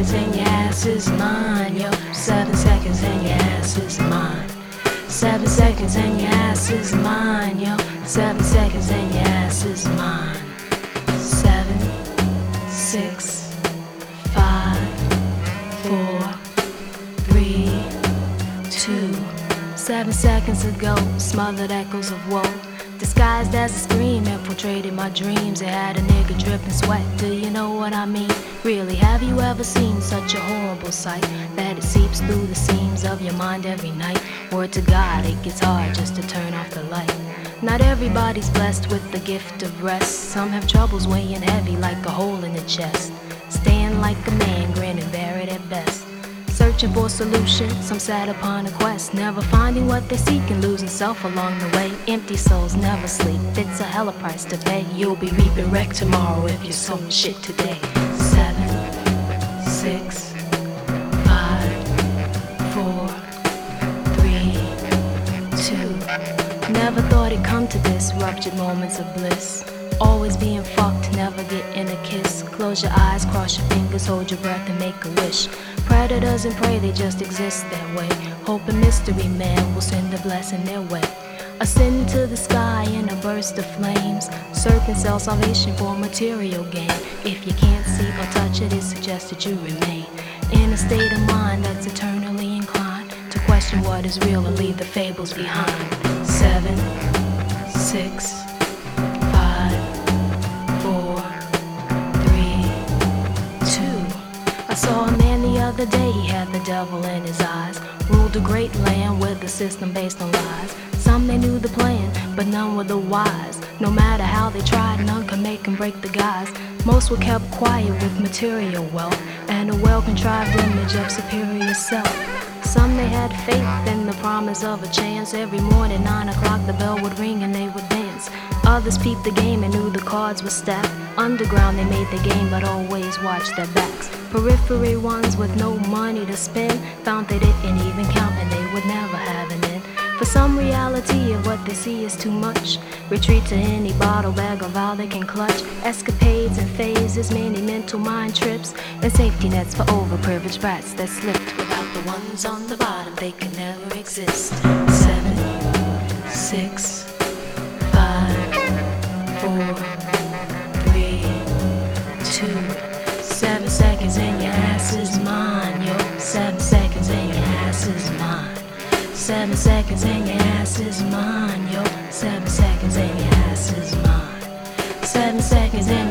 seconds and your ass is mine, yo. 7 seconds and your ass is mine. 7 seconds and your ass is mine, yo. 7 seconds and your ass is mine. 7, 6, 5, 4, 3, 2. 7 seconds ago, smothered echoes of woe, disguised as a scream, infiltrated my dreams. It had a nigga dripping sweat, do you know what I mean? Really, have you ever seen such a horrible sight, that it seeps through the seams of your mind every night? Word to God, it gets hard just to turn off the light. Not everybody's blessed with the gift of rest. Some have troubles weighing heavy like a hole in the chest, staying like a man, grinning buried at best. Searching for solutions, some sat upon a quest, never finding what they seek and losing self along the way. Empty souls never sleep, it's a hell of a price to pay. You'll be reaping wreck tomorrow if you're sowing shit today. 7, 6, 5, 4, 3, 2. Never thought it'd come to this, ruptured moments of bliss. Always being fucked, never getting a kiss. Close your eyes, cross your fingers, hold your breath and make a wish. Predators and prey, they just exist that way. Hope and mystery man will send a blessing their way. Ascend to the sky in a burst of flames. Serpents sell salvation for material gain. If you can't see or touch it, it's suggested you remain in a state of mind that's eternally inclined to question what is real and leave the fables behind. 7, 6, 5, 4, 3, 2. I saw a man the other day, he had the devil in his eyes. Ruled a great land with a system based on lies. Some they knew the plan, but none were the wise. No matter how they tried, none could make and break the guys. Most were kept quiet with material wealth and a well-contrived image of superior self. Some they had faith in the promise of a chance. Every morning 9 o'clock the bell would ring and they would dance. Others peeped the game and knew the cards were stacked. Underground they made the game but always watched their backs. Periphery ones with no money to spend found they didn't even count and they would never have an end. For some, reality of what they see is too much. Retreat to any bottle bag or vow they can clutch. Escapades and phases, many mental mind trips, and safety nets for overprivileged brats that slipped. Without the ones on the bottom, they can never exist. 7, 6, 5, 4, 3, 2. 7 seconds and your ass is mine, yo. 7 seconds and your ass is mine. 7 seconds and your ass is mine, yo. 7 seconds and your ass is mine. 7 seconds and